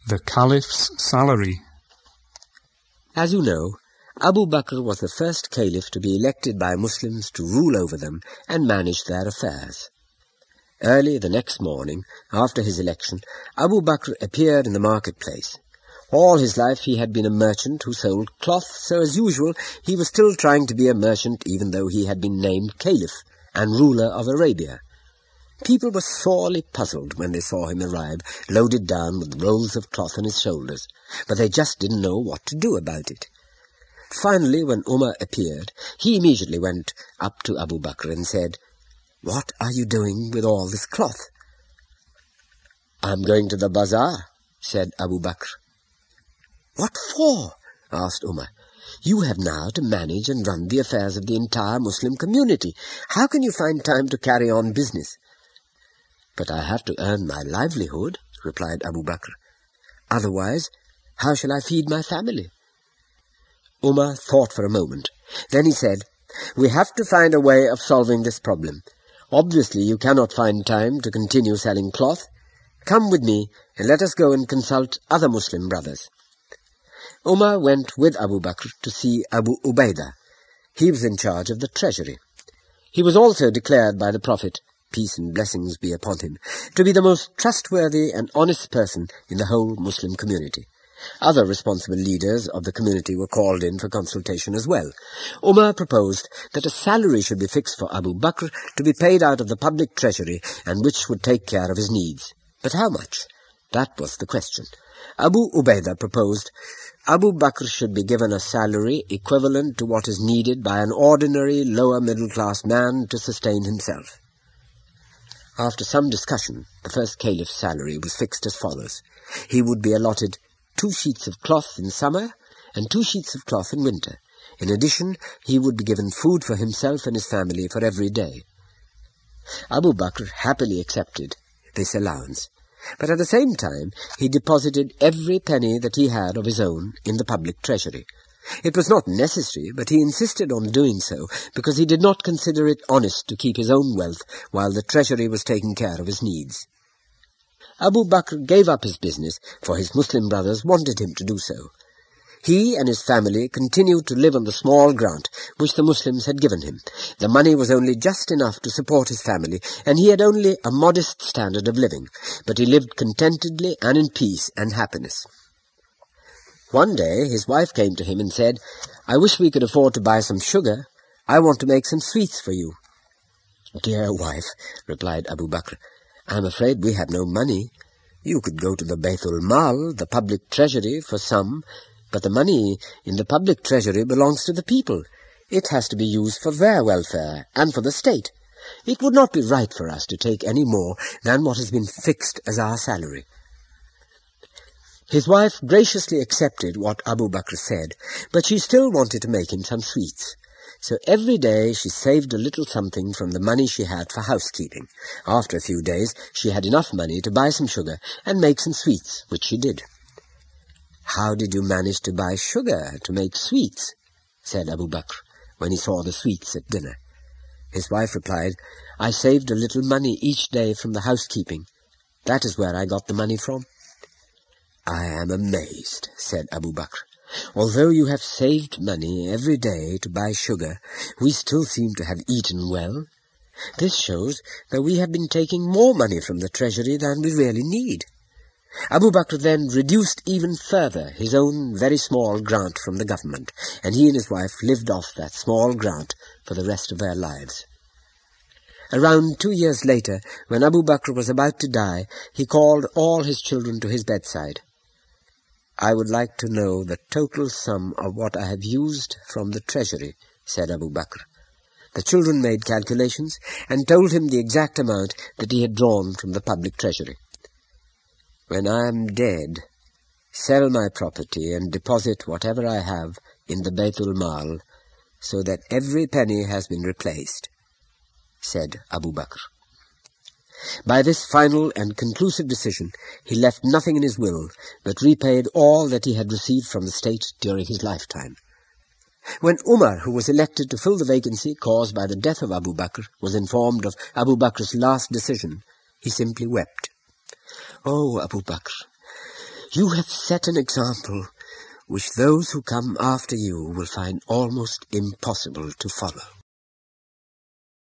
The Caliph's salary. As you know, Abu Bakr was the first caliph to be elected by Muslims to rule over them and manage their affairs. Early the next morning, after his election, Abu Bakr appeared in the marketplace. All his life he had been a merchant who sold cloth, so as usual he was still trying to be a merchant even though he had been named caliph and ruler of Arabia. People were sorely puzzled when they saw him arrive, loaded down with rolls of cloth on his shoulders, but they just didn't know what to do about it. Finally, when Umar appeared, he immediately went up to Abu Bakr and said, "What are you doing with all this cloth?" "I'm going to the bazaar," said Abu Bakr. "What for?" asked Umar. "You have now to manage and run the affairs of the entire Muslim community. How can you find time to carry on business?" "But I have to earn my livelihood," replied Abu Bakr. "Otherwise, how shall I feed my family?" Umar thought for a moment. Then he said, "We have to find a way of solving this problem. Obviously you cannot find time to continue selling cloth. Come with me and let us go and consult other Muslim brothers." Umar went with Abu Bakr to see Abu Ubaidah. He was in charge of the treasury. He was also declared by the Prophet, peace and blessings be upon him, to be the most trustworthy and honest person in the whole Muslim community. Other responsible leaders of the community were called in for consultation as well. Umar proposed that a salary should be fixed for Abu Bakr to be paid out of the public treasury and which would take care of his needs. But how much? That was the question. Abu Ubaidah proposed Abu Bakr should be given a salary equivalent to what is needed by an ordinary lower middle-class man to sustain himself. After some discussion, the first caliph's salary was fixed as follows. He would be allotted 2 sheets of cloth in summer and 2 sheets of cloth in winter. In addition, he would be given food for himself and his family for every day. Abu Bakr happily accepted this allowance, but at the same time he deposited every penny that he had of his own in the public treasury. It was not necessary, but he insisted on doing so because he did not consider it honest to keep his own wealth while the treasury was taking care of his needs. Abu Bakr gave up his business, for his Muslim brothers wanted him to do so. He and his family continued to live on the small grant which the Muslims had given him. The money was only just enough to support his family, and he had only a modest standard of living, but he lived contentedly and in peace and happiness. One day his wife came to him and said, "I wish we could afford to buy some sugar. I want to make some sweets for you." "Dear wife," replied Abu Bakr, "I'm afraid we have no money. You could go to the Baytul Mal, the public treasury, for some, but the money in the public treasury belongs to the people. It has to be used for their welfare and for the state. It would not be right for us to take any more than what has been fixed as our salary." His wife graciously accepted what Abu Bakr said, but she still wanted to make him some sweets. So every day she saved a little something from the money she had for housekeeping. After a few days she had enough money to buy some sugar and make some sweets, which she did. "How did you manage to buy sugar to make sweets?" said Abu Bakr, when he saw the sweets at dinner. His wife replied, "I saved a little money each day from the housekeeping. That is where I got the money from." "I am amazed," said Abu Bakr. "Although you have saved money every day to buy sugar, we still seem to have eaten well. This shows that we have been taking more money from the treasury than we really need." Abu Bakr then reduced even further his own very small grant from the government, and he and his wife lived off that small grant for the rest of their lives. Around 2 years later, when Abu Bakr was about to die, he called all his children to his bedside. "I would like to know the total sum of what I have used from the treasury," said Abu Bakr. The children made calculations and told him the exact amount that he had drawn from the public treasury. "When I am dead, sell my property and deposit whatever I have in the Baytul Mal, so that every penny has been replaced," said Abu Bakr. By this final and conclusive decision, he left nothing in his will, but repaid all that he had received from the state during his lifetime. When Umar, who was elected to fill the vacancy caused by the death of Abu Bakr, was informed of Abu Bakr's last decision, he simply wept. "Oh, Abu Bakr, You have set an example which those who come after you will find almost impossible to follow.